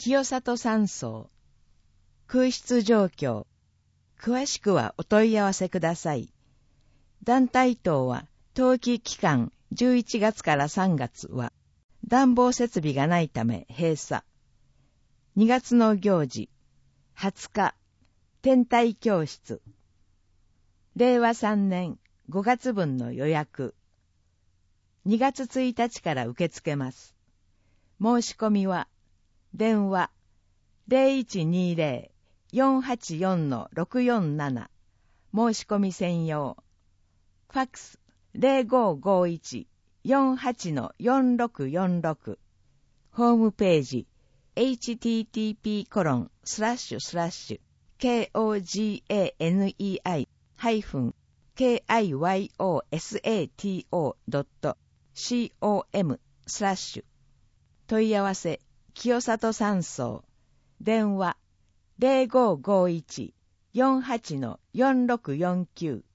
清里山荘。空室状況。詳しくはお問い合わせください。団体等は、冬季期間11月から3月は、暖房設備がないため閉鎖。2月の行事、20日、天体教室。令和3年5月分の予約。2月1日から受け付けます。申し込みは、電話 0120-484-647 申し込み専用。ファックス 0551-48-4646 ホームページ http://kogani-kyosato.com/ 問い合わせ清里山荘。電話 0551-48-4649